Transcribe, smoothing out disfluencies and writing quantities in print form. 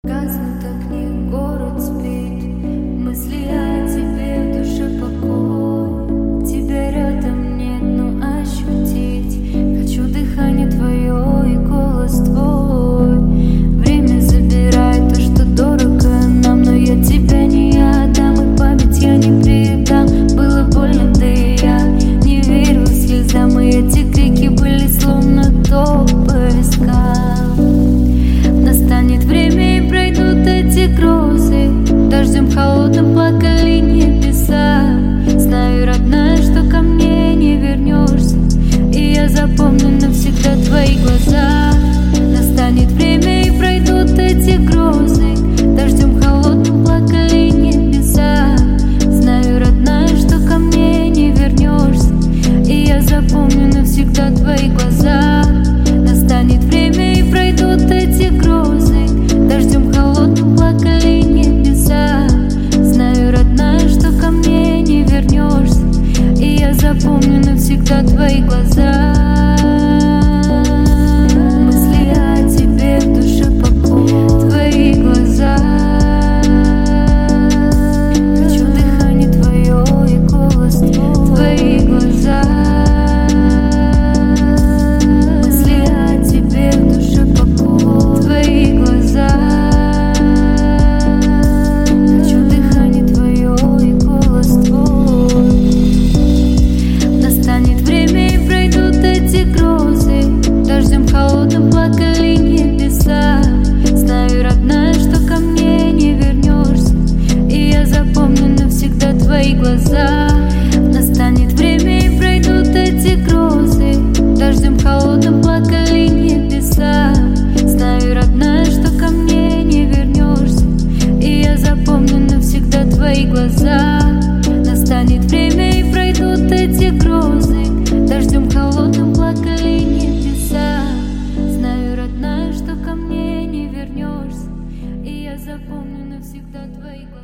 Гаснут огни, город спит, мысли о тебе в душе покой. Тебя рядом нет, но ощутить хочу дыхание твое и голос твой. Время забирает то, что дорого нам, но я тебя не отдам, и память я не предам. Было больно, да и я не верила слезам, и эти крики были словно топ по вискам. Настанет время и пройдут эти грозы, дождем холодным плакали небеса. Знаю, родная, что ко мне не вернешься, и я запомню навсегда твои глаза. Настанет время и пройдут эти грозы, дождем холодным плакали небеса. Знаю, родная, что ко мне не вернешься, и я запомню навсегда твои глаза. Настанет время и пройдут эти грозы, дождем холодным плакали небеса. Знаю, родная, что ко мне не вернешься, и я запомню навсегда твои глаза. Мысли о тебе в душе покой, твои глаза. Хочу дыхание твое и голос твой, твои глаза. Мысли о тебе в душе покой, твои глаза. Хочу дыхание твое и голос твой. Настанет время и пройдут эти грозы, дождем холодным плакали небеса. Знаю, родная, что ко мне не вернешься, и я запомню навсегда твои глаза. Настанет время и пройдут эти грозы, дождем холодным плакали небеса. Знаю, родная, что ко мне не вернешься, и я запомню навсегда твои глаза. Настанет время и пройдут эти грозы, дождем холодным плакали небеса. Знаю, родная, что ко мне не вернешься, и я запомню навсегда твои глаза.